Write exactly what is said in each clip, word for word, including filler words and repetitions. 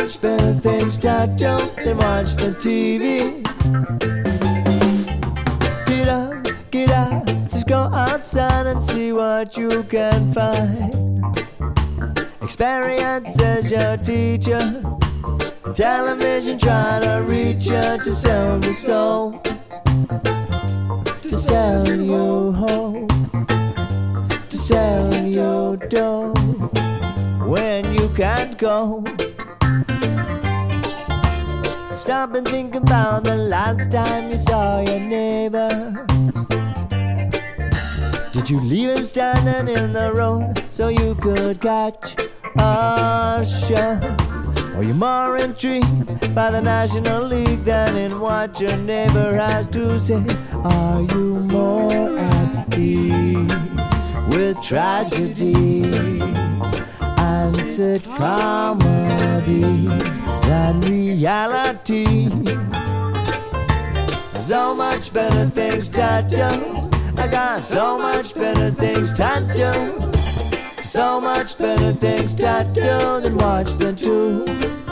much better things to do than watch the T V. Get up, get out, just go outside and see what you can find. Experience as your teacher. Television trying to reach you to sell the soul, to sell your hope, to sell your dough when you can't go. Stop and think about the last time you saw your neighbor. Did you leave him standing in the road so you could catch a show? Or you more intrigued by the National League than in what your neighbor has to say? Are you more at ease with tragedies and sad comedies than reality? So much better things to do. I got so much better things to do. So much better things to do than watch the tube.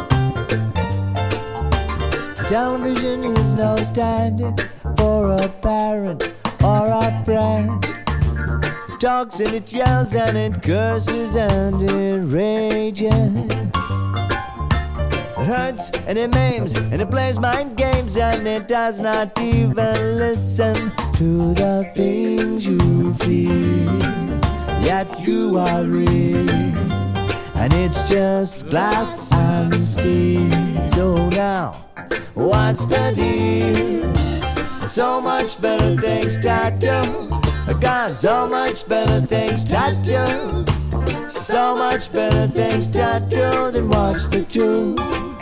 Television is no stand for a parent or a friend. It talks and it yells and it curses and it rages. It hurts and it maims and it plays mind games and it does not even listen to the things you feel. Yet you are real, and it's just glass and steel. So now, what's the deal? So much better things to do. I got so much better things to do. So much better things to do than watch the tube.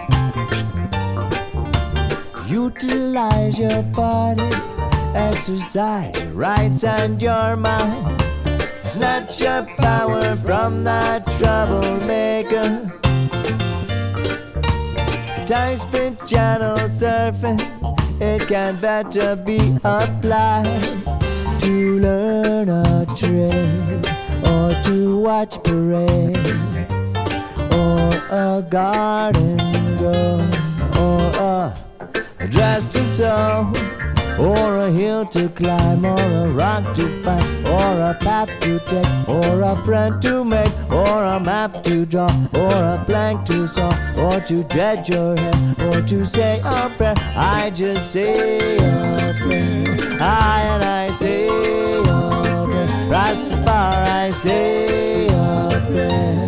Utilize your body, exercise your rights and your mind. Snatch your power from that troublemaker. Time spent channel surfing, it can better be applied to learn a trade or to watch parades or a garden grow or a dress to sew, or a hill to climb, or a rock to find, or a path to take, or a friend to make, or a map to draw, or a plank to saw, or to dredge your hair, or to say a prayer. I just say a prayer. I and I say a prayer. Rastafari, say a prayer.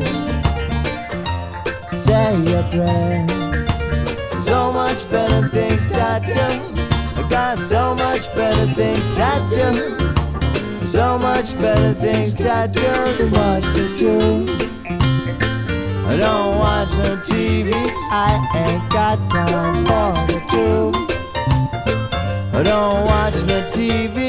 Say a prayer. So much better things to do. I got so much better things to do. So much better things to do than watch the tube. I don't watch the T V, I ain't got time for the tube. I don't watch the T V,